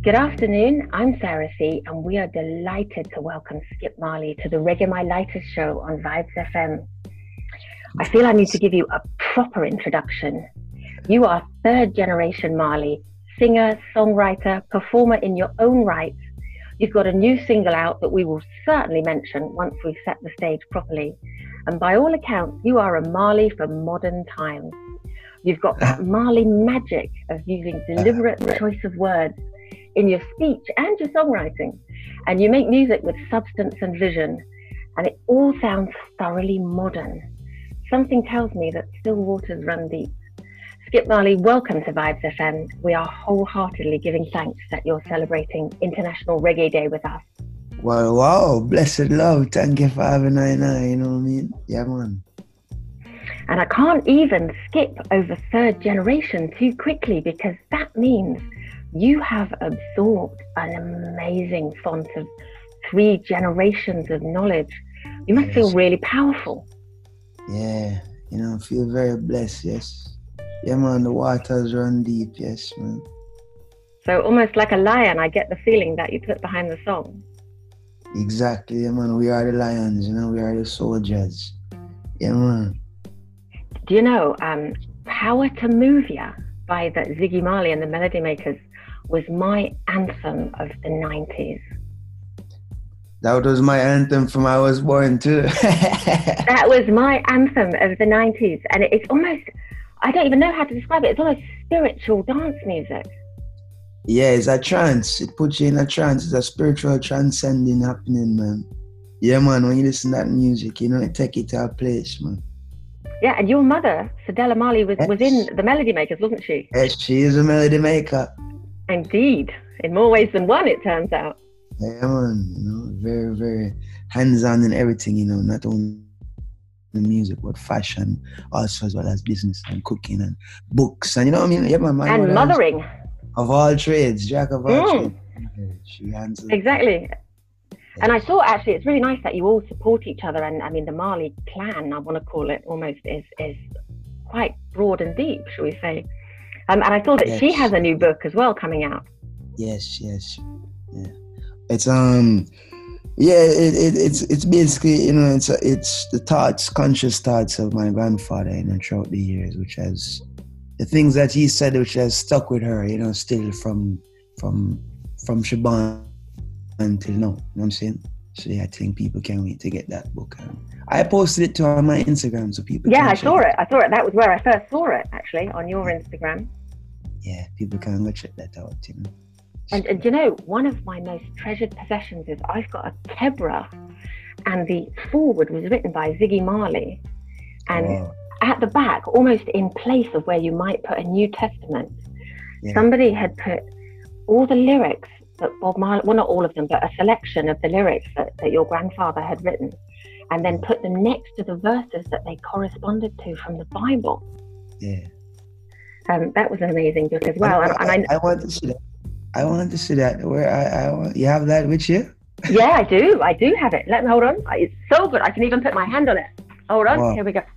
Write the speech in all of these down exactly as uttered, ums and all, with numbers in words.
Good afternoon, I'm Sarah C, and we are delighted to welcome Skip Marley to the Reggae My Lighters show on Vibes F M. I feel I need to give you a proper introduction. You are third generation Marley, singer, songwriter, performer in your own right. You've got a new single out that we will certainly mention once we've set the stage properly. And by all accounts, you are a Marley for modern times. You've got that Marley magic of using deliberate choice of words in your speech and your songwriting. And you make music with substance and vision. And it all sounds thoroughly modern. Something tells me that still waters run deep. Skip Marley, welcome to Vibes F M. We are wholeheartedly giving thanks that you're celebrating International Reggae Day with us. Wow, wow, blessed love. Thank you for having me, you know what I mean? Yeah, man. And I can't even skip over third generation too quickly, because that means you have absorbed an amazing font of three generations of knowledge. You must yes. feel really powerful. Yeah, you know, I feel very blessed, yes. Yeah, man, the waters run deep, yes, man. So almost like a lion, I get the feeling that you put behind the song. Exactly, yeah, man. We are the lions, you know, we are the soldiers. Yeah, man. Do you know, um, Power to Move Ya by the Ziggy Marley and the Melody Makers was my anthem of the nineties. That was my anthem from I was born too. That was my anthem of the nineties. And it's almost, I don't even know how to describe it. It's almost spiritual dance music. Yeah, it's a trance. It puts you in a trance. It's a spiritual transcending happening, man. Yeah, man, when you listen to that music, you know, it take it to a place, man. Yeah, and your mother, Cedella Marley, was, yes. was in the Melody Makers, wasn't she? Yes, she is a melody maker. Indeed. In more ways than one, it turns out. Yeah, man, you know, very, very hands-on in everything, you know, not only the music, but fashion, also as well as business and cooking and books, and you know what I mean? Yeah, man, my and mothering. Of all trades, jack of all mm. trades. Yeah, she handles exactly. Yeah. And I saw, actually, it's really nice that you all support each other, and I mean, the Marley clan, I want to call it, almost is is quite broad and deep, shall we say. Um, and I saw that yes. she has a new book as well coming out. Yes, yes, yeah. It's um, yeah, it, it it's it's basically, you know, it's it's the thoughts, conscious thoughts of my grandfather, you know, throughout the years, which has the things that he said, which has stuck with her, you know, still from from from Shaban until now. You know what I'm saying? So yeah, I think people can't wait to get that book. Um, I posted it to on my Instagram so people yeah, can I saw it. it. I saw it. That was where I first saw it, actually, on your Instagram. Yeah, people can go check that out, you know. And, and you know, one of my most treasured possessions is I've got a Kebra, and the foreword was written by Ziggy Marley. And wow. at the back, almost in place of where you might put a New Testament, yeah. somebody had put all the lyrics that Bob Marley, well, not all of them, but a selection of the lyrics that, that your grandfather had written, and then put them next to the verses that they corresponded to from the Bible. Yeah. Um, that was an amazing book as well. I, and, and I, I, I want to see that. I want to see that. Where I, I want, you have that with you? Yeah, I do. I do have it. Let me hold on. It's so good. I can even put my hand on it. Hold on. Wow. Here we go.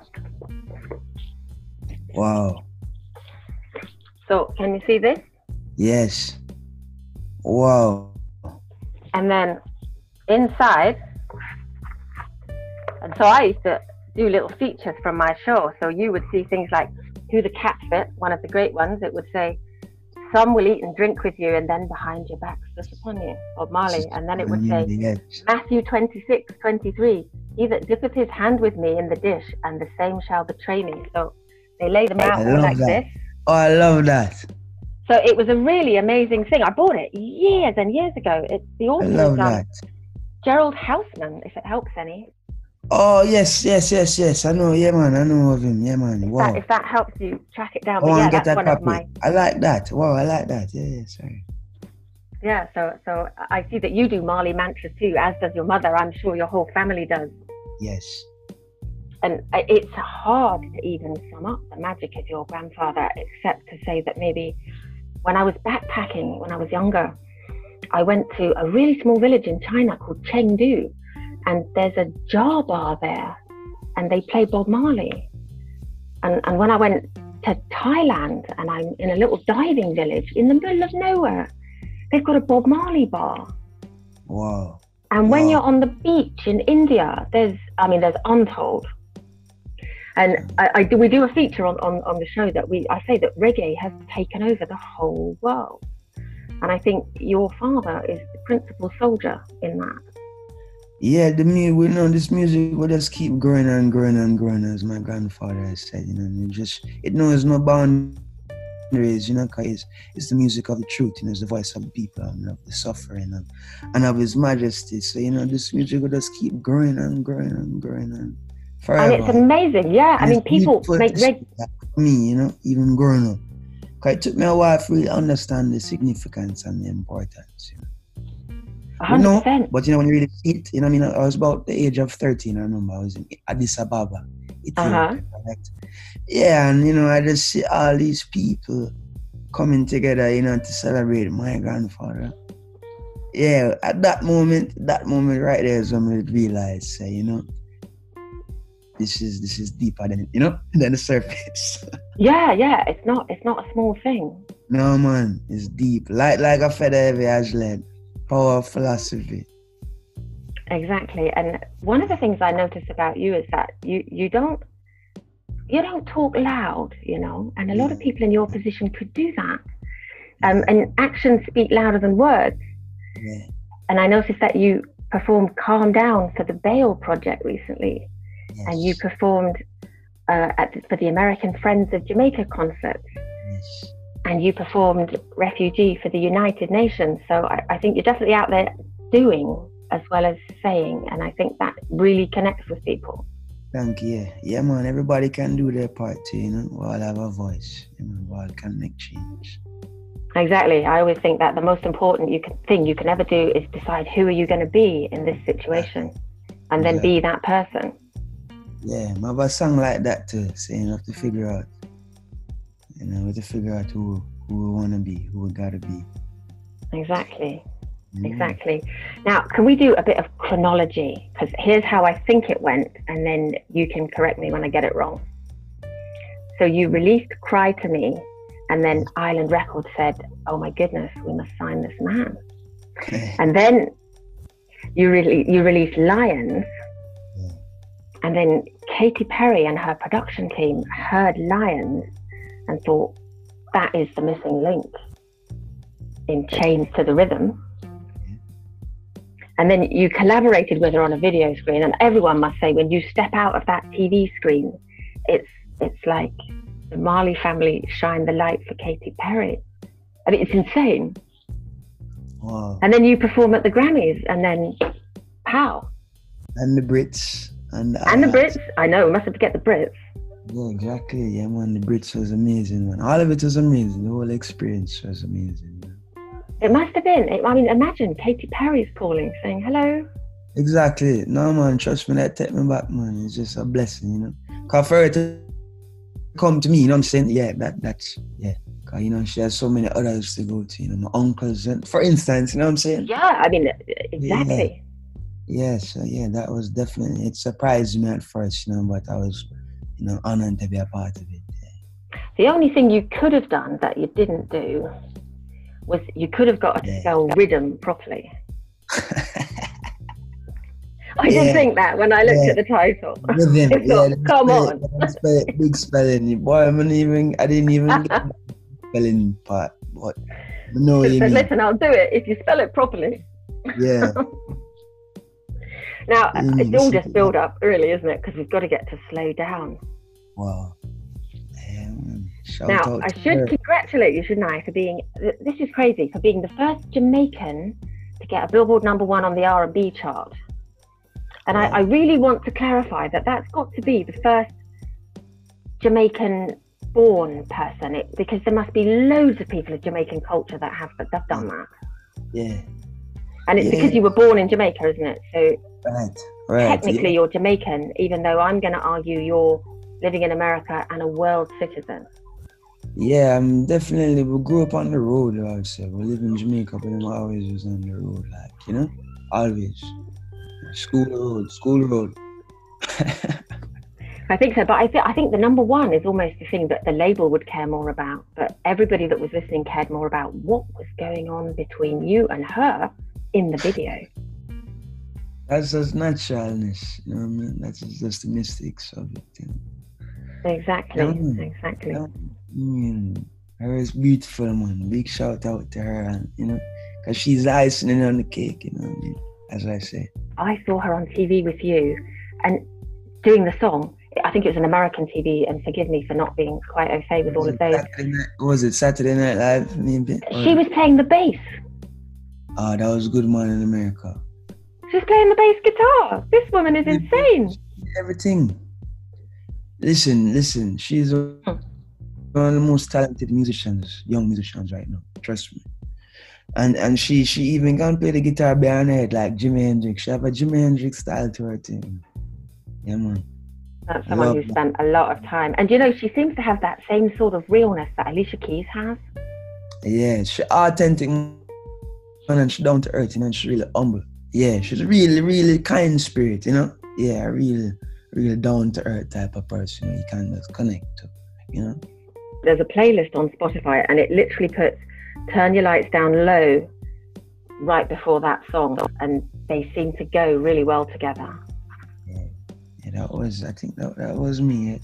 Wow. So, can you see this? Yes. Wow. And then inside, and so I used to do little features from my show. So you would see things like Who the Cat Fit, one of the great ones. It would say, some will eat and drink with you, and then behind your back spit upon you, Bob Marley. And then it would say, yes. Matthew twenty-six, twenty-three, he that dippeth his hand with me in the dish, and the same shall betray me. So they lay them out all like that. this. Oh, I love that. So it was a really amazing thing. I bought it years and years ago. It's the author I love is um, that. Gerald Houseman, if it helps any. Oh, yes, yes, yes, yes. I know, yeah, man. I know of him. Yeah, man. If, wow. that, if that helps you track it down. I but want yeah, to get that's that one copy. of my... I like that. Wow, I like that. Yeah, yeah, sorry. Yeah, so so I see that you do Marley mantras too, as does your mother. I'm sure your whole family does. Yes. And it's hard to even sum up the magic of your grandfather, except to say that maybe when I was backpacking, when I was younger, I went to a really small village in China called Chengdu, and there's a jar bar there, and they play Bob Marley. And, and when I went to Thailand, and I'm in a little diving village in the middle of nowhere, they've got a Bob Marley bar. Wow. And when wow. you're on the beach in India, there's, I mean, there's untold. And I, I do, we do a feature on, on, on the show that we, I say that reggae has taken over the whole world. And I think your father is the principal soldier in that. Yeah, the music, we know this music will just keep growing and growing and growing, as my grandfather has said, you know, it just, it knows no boundaries, you know, because it's, it's the music of the truth, you know, it's the voice of the people and of the suffering and, and of His Majesty. So, you know, this music will just keep growing and growing and growing and forever. And it's amazing, yeah. And I mean, people make reggae. For me, you know, even growing up. Because it took me a while to really understand the significance and the importance, you know. one hundred percent. No, but you know, when you really see it, you know, I mean, I was about the age of thirteen, I remember I was in Addis Ababa, Ethiopia, uh-huh. correct? Yeah, and you know, I just see all these people coming together, you know, to celebrate my grandfather. Yeah, at that moment, that moment right there is when I realized, say, you know, this is this is deeper than, you know, than the surface. Yeah, yeah, it's not it's not a small thing. No, man, it's deep. Like like a feather heavy has led. Power of philosophy. Exactly. And one of the things I notice about you is that you, you don't you don't talk loud, you know, and a lot of people in your position could do that. Um, and actions speak louder than words. Yeah. And I noticed that you performed Calm Down for the Bail Project recently. Yes. And you performed uh, at the, for the American Friends of Jamaica concerts. Yes. And you performed Refugee for the United Nations. So I, I think you're definitely out there doing as well as saying. And I think that really connects with people. Thank you. Yeah, yeah man, everybody can do their part too, you know. We all have a voice, you know, we all can make change. Exactly. I always think that the most important you can, thing you can ever do is decide who are you going to be in this situation and then exactly. be that person. Yeah, I have a song like that too, saying you have to figure out, you know, we have to figure out who, who we want to be, who we got to be. Exactly. Yeah. Exactly. Now, can we do a bit of chronology? Because here's how I think it went, and then you can correct me when I get it wrong. So you released Cry to Me, and then Island Records said, oh my goodness, we must sign this man. And then you, re- you released Lions, yeah. And then Katy Perry and her production team heard Lions and thought, that is the missing link in Chains to the Rhythm. And then you collaborated with her on a video screen, and everyone must say, when you step out of that T V screen, it's it's like the Marley family shine the light for Katy Perry. I mean, it's insane. Wow. And then you perform at the Grammys, and then pow. And the Brits. And, and the Brits. I know, we must have to get the Brits. Yeah, exactly. Yeah, man, the Brits was amazing, man. All of it was amazing. The whole experience was amazing. Man. It must have been. I mean, imagine Katy Perry's calling, saying hello. Exactly. No, man, trust me, that take me back, man. It's just a blessing, you know. Because for her to come to me, you know what I'm saying? Yeah, that that's, yeah. Because, you know, she has so many others to go to, you know, my uncles, and for instance, you know what I'm saying? Yeah, I mean, exactly. Yeah, yeah, so yeah, that was definitely, it surprised me at first, you know, but I was, you know, honored to be a part of it. Yeah. The only thing you could have done that you didn't do was you could have got her to spell rhythm properly. I yeah. did think that when I looked yeah. at the title. Rhythm, I thought, yeah, come spell on. It, spell it, big spelling. Boy, I didn't even, I didn't even get the spelling part. But no, you said, mean. Listen, I'll do it if you spell it properly. Yeah. Now, mm, it's all just build up, really, isn't it? Because we've got to get to slow down. Wow. Um, now, I should her. congratulate you, shouldn't I, for being, this is crazy, for being the first Jamaican to get a Billboard number one on the R and B chart. And yeah. I, I really want to clarify that that's got to be the first Jamaican-born person, it, because there must be loads of people of Jamaican culture that have, that have done that. Yeah. And it's yeah. because you were born in Jamaica, isn't it? So right. Right. technically yeah. you're Jamaican, even though I'm going to argue you're living in America and a world citizen. Yeah, I'm definitely, we grew up on the road, I would say. We live in Jamaica, but I'm always was on the road, like, you know? Always. School road, school road. I think so, but I, th- I think the number one is almost the thing that the label would care more about, but everybody that was listening cared more about what was going on between you and her in the video. That's just naturalness, you know what I mean? That's just the mystics of it. You know? Exactly, yeah, exactly. Yeah, I mean, her is beautiful, man. Big shout out to her, and you know, because she's the icing on the cake, you know what I mean? As I say. I saw her on T V with you and doing the song. I think it was an American T V, and forgive me for not being quite au fait with all of those. Saturday night, was it Saturday Night Live? Maybe? She was playing the bass. Oh, that was good, man, in America. She's playing the bass guitar. This woman is insane. Everything. Listen, listen. She's one of the most talented musicians, young musicians right now. Trust me. And and she she even can play the guitar behind her head like Jimi Hendrix. She have a Jimi Hendrix style to her thing. Yeah, man. That's someone who spent a lot of time. And you know, she seems to have that same sort of realness that Alicia Keys has. Yeah, she's authentic, man, and she's down to earth, you know, and she's really humble. Yeah, she's really, really kind spirit, you know? Yeah, really, really down to earth type of person you can just connect to, you know? There's a playlist on Spotify and it literally puts Turn Your Lights Down Low right before that song, and they seem to go really well together. Yeah, yeah, that was, I think that, that was me.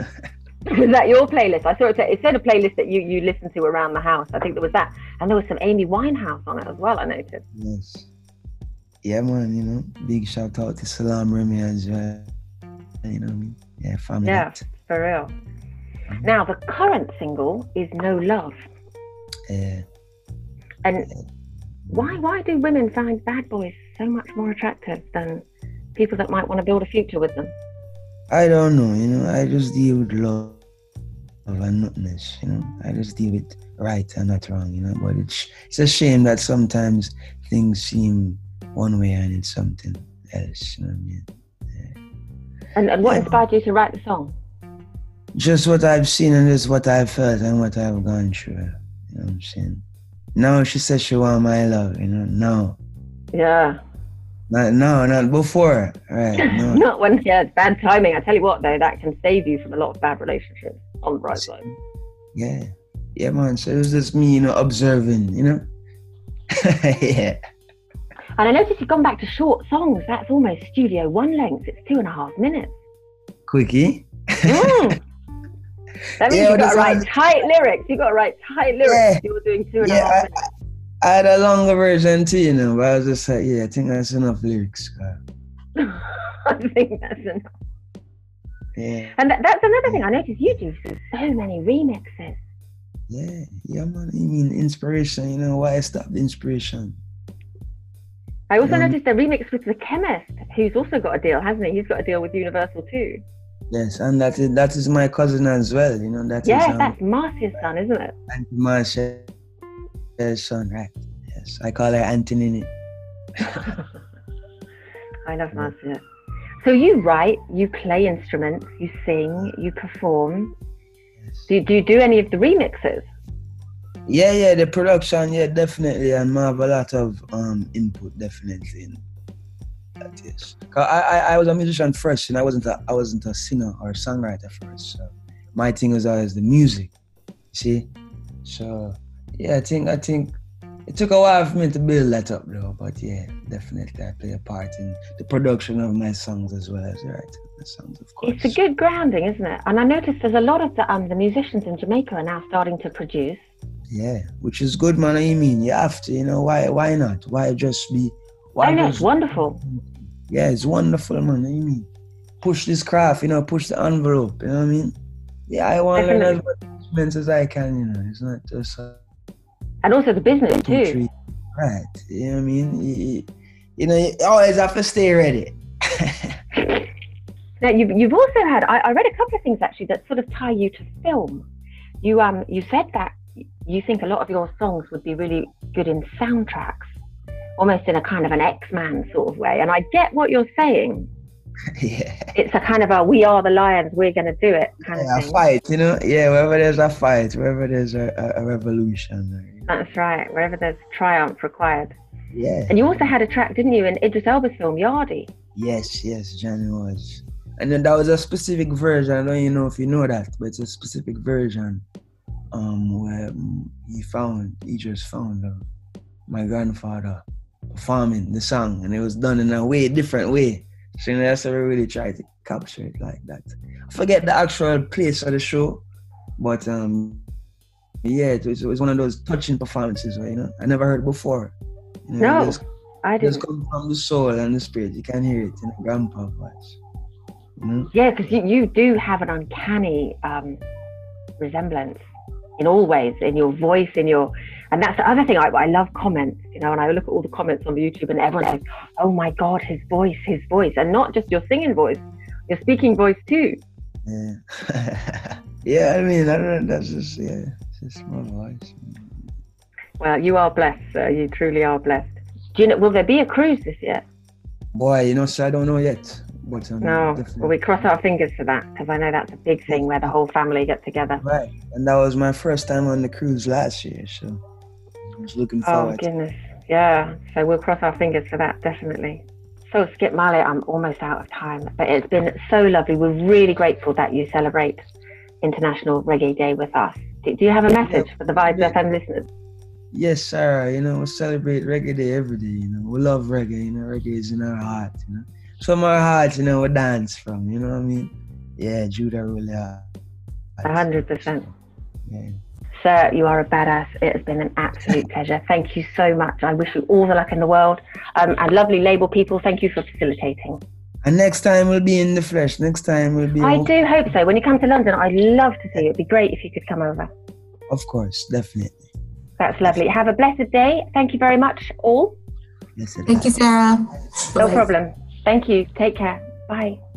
Was that your playlist? I saw it, it said a playlist that you, you listened to around the house. I think there was that. And there was some Amy Winehouse on it as well, I noticed. Yes. Yeah, man, you know, big shout out to Salam Remy as well. You know what I mean? Yeah, family. Yeah, for real. Mm-hmm. Now, the current single is No Love. Yeah. And why why do women find bad boys so much more attractive than people that might want to build a future with them? I don't know, you know, I just deal with love and nothingness, you know. I just deal with right and not wrong, you know. But it's it's a shame that sometimes things seem one way and it's something else, you know what I mean? Yeah. And, and what yeah. inspired you to write the song? Just what I've seen and just what I've felt and what I've gone through, you know what I'm saying? Now she says she want my love, you know, now. Yeah. Not, no, not before, right? No. Not when, yeah, it's bad timing. I tell you what, though, that can save you from a lot of bad relationships on the bright side. Yeah, yeah, man. So it was just me, you know, observing, you know? Yeah. And I noticed you've gone back to short songs. That's almost Studio One length. It's two and a half minutes. Quickie. Mm. That means yeah, you've got to write tight lyrics. You've got to write tight lyrics. Yeah. You were doing two and yeah, a half I, minutes. I had a longer version too, you know, but I was just like, yeah, I think that's enough lyrics. I think that's enough. Yeah. And that, that's another thing I noticed. You do so many remixes. Yeah, yeah, man. I mean, inspiration, you know, why I stopped inspiration. I also um, noticed a remix with The Chemist, who's also got a deal, hasn't he? He's got a deal with Universal too. Yes, and that is that is my cousin as well, you know. That yeah, is, um, that's Marcia's son, isn't it? Auntie Marcia's son, right? Yes, I call her Auntie Nini. I love Marcia. So you write, you play instruments, you sing, you perform. Yes. Do, do you do any of the remixes? Yeah, yeah, the production, yeah, definitely, and I have a lot of um input, definitely. In that is, cause I, I I was a musician first, and I wasn't a I wasn't a singer or a songwriter first. So my thing was always the music. See, so yeah, I think I think it took a while for me to build that up, though. But yeah, definitely, I play a part in the production of my songs as well as writing the songs, of course. It's a good grounding, isn't it? And I noticed there's a lot of the um the musicians in Jamaica are now starting to produce. Yeah, which is good, man. I mean, you have to, you know, why why not? Why just be... Why I know, just, it's wonderful. Yeah, it's wonderful, man. I mean, push this craft, you know, push the envelope, you know what I mean? Yeah, I want to learn as much instruments as I can, you know. It's not just... Uh, and also the business, too. Treat, right, you know what I mean? You, you know, you always have to stay ready. Now, you've, you've also had... I, I read a couple of things, actually, that sort of tie you to film. You um You said that you think a lot of your songs would be really good in soundtracks, almost in a kind of an X-Man sort of way. And I get what you're saying. Yeah. It's a kind of a, we are the lions, we're going to do it kind yeah, of thing. A fight, you know? Yeah, wherever there's a fight, wherever there's a, a, a revolution. That's right, wherever there's triumph required. Yeah. And you also had a track, didn't you, in Idris Elba's film, Yardie? Yes, yes, Johnny was. And then that was a specific version. I don't even know if you know that, but it's a specific version um, where he found, he just found uh, my grandfather performing the song, and it was done in a way different way. So you know, that's how we really try to capture it like that. I forget the actual place of the show, but um, yeah, it was, it was one of those touching performances where, you know, I never heard it before. You know, no, just, I didn't. Just come from the soul and the spirit. You can hear it in a grandpa voice. You know? Yeah, because you, you do have an uncanny um, resemblance in all ways, in your voice, in your, and that's the other thing. I, I love comments, you know, and I look at all the comments on YouTube, and everyone says, "Oh my God, his voice, his voice," and not just your singing voice, your speaking voice too. Yeah, yeah. I mean, I don't know. That's just yeah, it's just my voice. Well, you are blessed, sir. You truly are blessed. Do you know? Will there be a cruise this year? Boy, you know, so I don't know yet. But, um, no, definitely. Well, we cross our fingers for that, because I know that's a big thing where the whole family get together. Right, and that was my first time on the cruise last year, so I was looking forward. Oh goodness, yeah. So we'll cross our fingers for that, definitely. So Skip Marley, I'm almost out of time, but it's been so lovely. We're really grateful that you celebrate International Reggae Day with us. Do, do you have a message yeah. for the Vibes yeah. F M listeners? Yes, Sarah. You know, we celebrate Reggae Day every day. You know, we love reggae. You know, reggae is in our heart. You know. From our hearts, you know, we dance from, you know what I mean? Yeah, Judah really are. A hundred percent. Yeah. Sir, you are a badass. It has been an absolute pleasure. Thank you so much. I wish you all the luck in the world. Um, and lovely label people, thank you for facilitating. And next time we'll be in the flesh. Next time we'll be... I over. do hope so. When you come to London, I'd love to see you. It'd be great if you could come over. Of course, definitely. That's lovely. Have a blessed day. Thank you very much, all. Yes, thank you, Sarah. No Bye. problem. Thank you. Take care. Bye.